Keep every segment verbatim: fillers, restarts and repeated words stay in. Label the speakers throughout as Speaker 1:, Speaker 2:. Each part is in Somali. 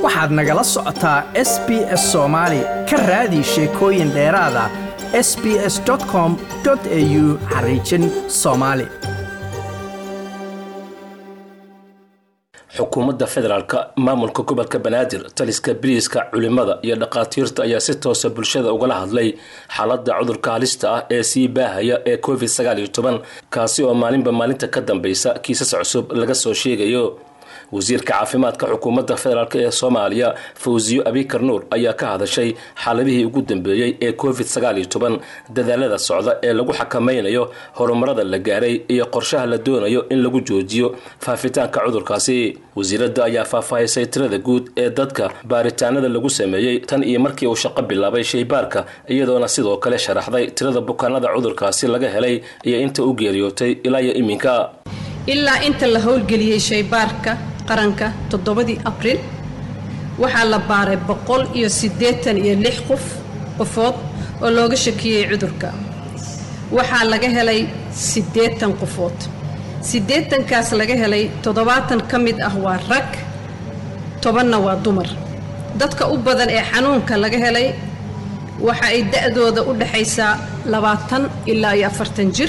Speaker 1: waxaad nagala socotaa S B S Soomaali ka raadi sheekooyin dheeraad ah s b s dot com dot a u xariijin Soomaali.
Speaker 2: xukuumadda federaalka maamulka gobolka Banaadir taliska bariiska culimada iyo dhaqaatiirta ayaa si toos ah bulshada ugala hadlay xaaladda cudurka halista ah ee sii baahaya ee covid sagaal iyo toban kaasi oo maalinba maalinta ka dambaysa kiisas cusub laga soo sheegayo. wasiirka caafimaadka xukuumadda federaalka ee Soomaaliya Fawziyo Abikar Nuur ayaa ka hadashay xaaladihii ugu dambeeyay ee covid sagaal iyo toban dadaalada socda ee lagu xakameynayo horumarada la gaaray iyo qorshaha la doonayo in lagu joojiyo faafitaanka cudurkaasi. wasiiradda ayaa faahfaahisay tirada guud ee dadka baaritaanada lagu sameeyay tan iyo markii uu shaqo bilaabay shaybaarka iyadoona sidoo kale sharaxday tirada bukaanada cudurkaasi laga helay iyo inta uu geeriyootay ilaa iyo iminka.
Speaker 3: ilaa inta la howlgeliyay shaybaarka qaranka toddobadii Abriil waxaa la baaray boqol iyo siddeetan iyo lix qof qofood oo looga shakiyay cudurka. waxaa laga helay siddeetan qofood. siddeetan kaas laga helay toddobaatan ka mid ah waa rag, tobanna waa dumar. dadka u badan ee xanuunka laga helay waxa ay da'dooda u dhaxaysaa labaatan ilaa iyo afartan jir,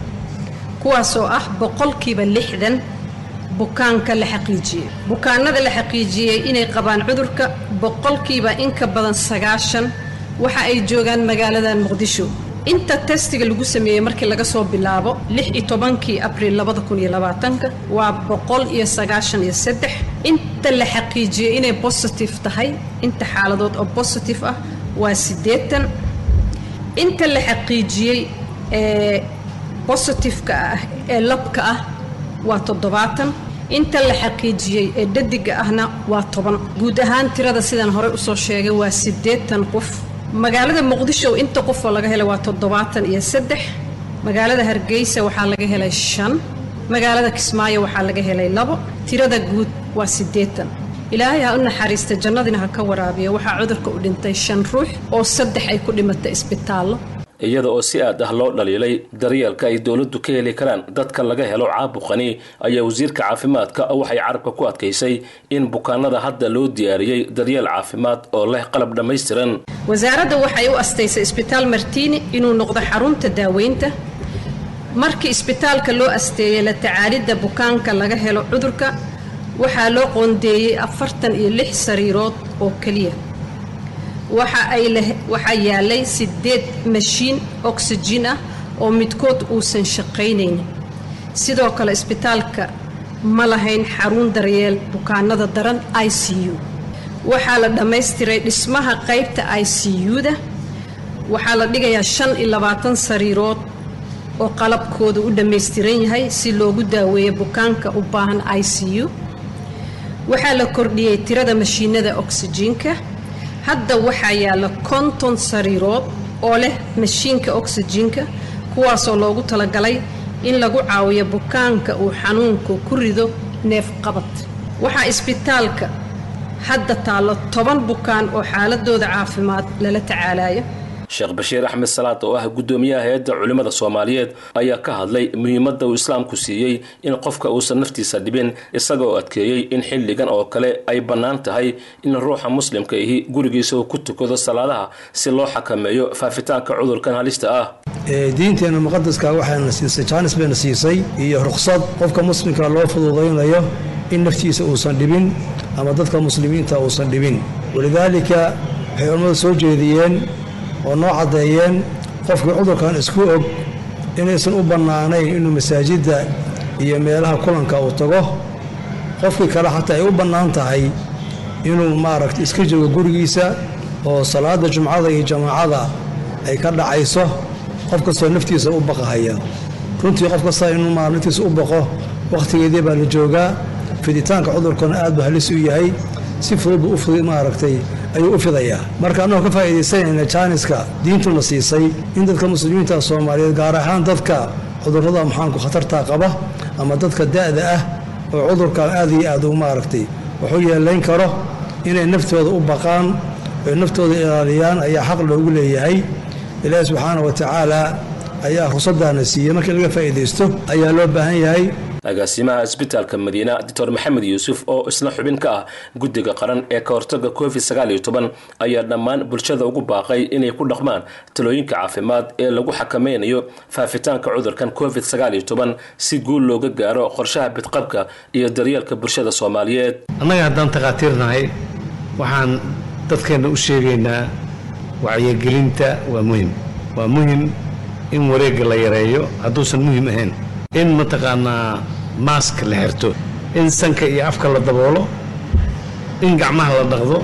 Speaker 3: kuwaasoo ah boqolkiiba lixdan bukaanka la xaqiijiyay. bukaanada la xaqiijiyay inay qabaan cudurka boqolkiiba in ka badan sagaashan waxa ay joogaan magaalada Muqdisho. inta testiga lagu sameeyay markii laga soo bilaabo lix iyo tobankii Abriil laba kun iyo labaatan waa boqol iyo sagaashan iyo saddex. inta la xaqiijiyay inay positive tahay inta xaaladood oo positive ah waa siddeetan. inta la xaqiijiyay ee positive-ka ah ee labka ah waa toddobaatan. inta la xaqiijiyay ee dhadiga ahna waa toban. guud ahaan tirada sidaan hore u soo sheegay waa siddeetan qof. magaalada Muqdisho inta qof oo laga helay waa toddobaatan iyo saddex. magaalada Hargeysa waxaa laga helay shan. magaalada Kismaayo waxaa laga helay labo. tirada guud waa siddeetan. ilaahay ha u naxariista jannadina ha ka waraabiyo. waxaa cudurka u dhintay shan ruux oo saddex ay ku dhimatay isbitaallo.
Speaker 2: iyada oo si aad ah loo dhaliilay daryeelka ay dawladdu ka heli karaan dadka laga helo caabuqani ayaa wasiirka caafimaadka waxay carabka ku adkaysay in bukaanada hadda loo diyaariyay daryeel caafimaad oo leh qalab dhammaystiran.
Speaker 3: wasaaradda waxay u astaysay isbitaal Martini inuu noqdo xarunta daaweynta. markii isbitaalka loo asteeyay la tacaalidda bukaanka laga helo cudurka waxaa loo qoondeeyay afartan iyo lix sariirood oo kaliya. waxa ay leh waxa yaalay sideed mashiin oxygen ah oo midkood uusan shaqaynayn. sidoo kale isbitaalka ma lahayn xarun daryeel bukaanada daran I C U. waxaa la dhammaystiray dhismaha qaybta I C U-da. waxaa la dhigayaa shan iyo labaatan sariirood oo qalabkooda u dhammaystiran yahay si loogu daaweeyo bukaanka u baahan I C U. waxaa la kordhiyay tirada mashiinada oxygen-ka. hadda waxaa yaala konton sariirood oo leh mashiinka oxygen-ka kuwaasoo loogu talagalay in lagu caawiyo bukaanka uu xanuunku ku rido neef qabad. waxaa isbitaalka hadda taalo toban bukaan oo xaaladooda caafimaad lala tacaalayo.
Speaker 2: sheekh Bashiir Axmed Salaad oo ah gudoomiyaha hay'adda culimada Soomaaliyeed ayaa ka hadlay muhiimadda uu islaamku siiyay in qofka uusan naftiisa dhibin isagoo adkeeyay in xilligan oo kale ay bannaan tahay in ruuxa muslimka ahi gurigiisa uu ku tukado salaadaha si loo xakameeyo faafitaanka cudurkan halista ah.
Speaker 4: ee diinteena muqaddaska waxaana siisay jaanis bayna siisay iyo ruqsad qofka muslimka loo fududeynayo in naftiisa uusan dhibin ama dadka muslimiinta uusan dhibin. walidaalika waxay culimadu soo jeediyeen oo noo cadeeyeen qofka cudurkan isku og inaysan u bannaanayn inuu masaajidda iyo meelaha kulanka uu tago. qofkii kale xataa ay u bannaan tahay inuu maaragtay iska joogo gurigiisa oo salaada jumcada iyo jamaacada ay ka dhacayso qof kastoo naftiisa u baqahaya. runtii qof kasta inuu maar naftiisa u baqo wakhtigeedii baa la joogaa. fiditaanka cudurkana aad buu halis u yahay. si fudud buu u fudi maaragtay ayuu u fidayaa. marka annagoo ka faa'iidaysanayna jaaniska diintuna siisay in dadka muslimiinta Soomaaliyeed gaar ahaan dadka cudurrada maxaanku khatarta qaba ama dadka da'da ah oo cudurkan aad iyo aad u maaragtay wuxuu yeelayn karo inay naftooda u baqaan oo naftooda ilaaliyaan ayaa xaq loogu leeyahay. ilaahay subxaanahu wa tacaala ayaa ruqsadana siiyay markii laga faa'iidaysto ayaa loo baahan yahay
Speaker 2: agaasimaha isbitaalka madiina doctor maxamed yuusuf oo isna xubin ka ah guddiga qaran ee ka hortagga covid sagaal iyo toban ayaa dhammaan bulshada ugu baaqay inay ku dhaqmaan talooyinka caafimaad ee lagu xakameynayo faafitaanka cudurkan covid sagaal iyo toban si guul looga gaaro qorshaha bidqabka iyo daryeelka bulshada Soomaaliyeed.
Speaker 5: annaga haddaan takhaatiirnahay waxaan dadkeena u sheegaynaa wacyigelinta waa muhiim waa muhiim in wareegga la yareeyo hadduusan muhiim ahayn in mataqaanaa maask la xirto in sanka iyo afka la daboolo in gacmaha la dhaqdo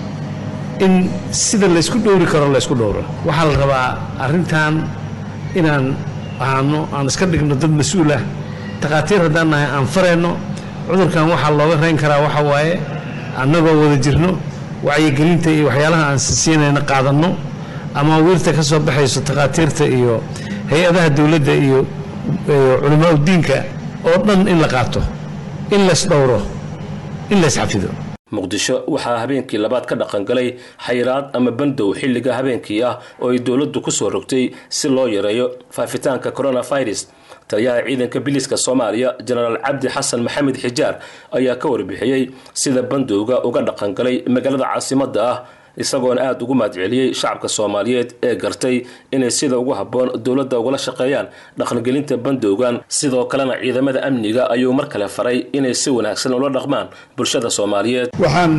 Speaker 5: in sida la isku dhowri karo la isku dhowro waxaa la rabaa arrintan inaan ahaano aan iska dhigno dad mas-uul ah takhaatiir haddaan nahay aan farayno cudurkan waxaa looga rayn karaa waxa waaye annagoo wada jirno wacyigelinta iyo waxyaalaha aan siinayna qaadanno ama wiirta ka soo baxayso takhaatiirta iyo hay-adaha dowladda iyo culimaa diinka oo dhan in la qaato in la isdhowro in la isxafido.
Speaker 2: muqdisho waxaa habeenkii labaad ka dhaqan galay xayiraad ama bandow xilliga habeenkii ah oo ay dowladdu ku soo rogtay si loo yareeyo faafitaanka coronavirus. taliyaha ciidanka biliska Soomaaliya General Cabdi Xasan Maxamed Xijaar ayaa ka warbixiyay sida bandowga uga dhaqan galay magaalada caasimadda ah isagoona aad ugu mahadceliyay shacabka Soomaaliyeed ee gartay inay sida ugu habboon dowladda ugala shaqeeyaan dhaqangelinta bandowgan sidoo kalena ciidamada amniga ayuu mar kale faray inay si wanaagsan ula dhaqmaan bulshada Soomaaliyeed.
Speaker 6: waxaan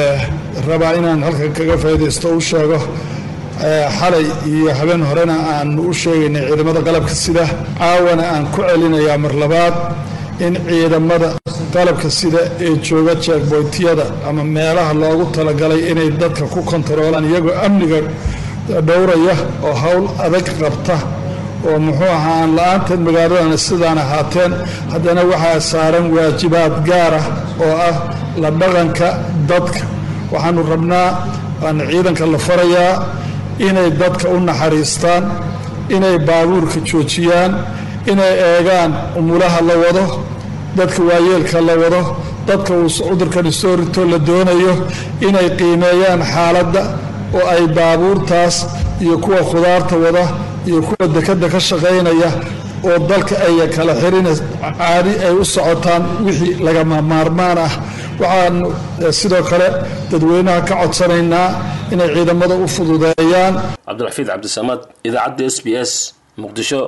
Speaker 6: rabaa inaan halkan kaga faa'iideysto u sheego xalay iyo habeen horena aan u sheegaynay ciidamada qalabka sida caawana aan ku celinayaa mar labaad in ciidamada qalabka sida ee jooga checkpointyada ama meelaha loogu talagalay inay dadka ku kontaroolaan iyagoo amniga dhowraya oo hawl adag qabta oo muxuu ahaa aan la-aanteed magaaladana sidaan ahaateen haddana waxaa saaran waajibaad gaar ah oo ah la dhaqanka dadka waxaanu rabnaa aan ciidanka la farayaa inay dadka u naxariistaan inay baabuurka joojiyaan inay eegaan umulaha la wado dadka waayeelka la wado dadka uu cudurkani soo rito la doonayo inay qiimeeyaan xaaladda oo ay baabuurtaas iyo kuwa khudaarta wada iyo kuwa dekadda ka shaqaynaya oo dalka ay kala xirin caadi ay u socotaan wixii lagama maarmaan ah. waxaan sidoo kale dadweynaha ka codsanaynaa inay ciidamada u fududeeyaan.
Speaker 2: Cabdulxafiid Cabdisamad, idaacadda S B S, Muqdisho.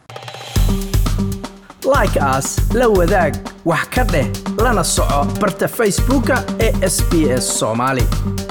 Speaker 1: like as la wadaag wax ka dheh lana soco barta Facebooka ee S B S Somali.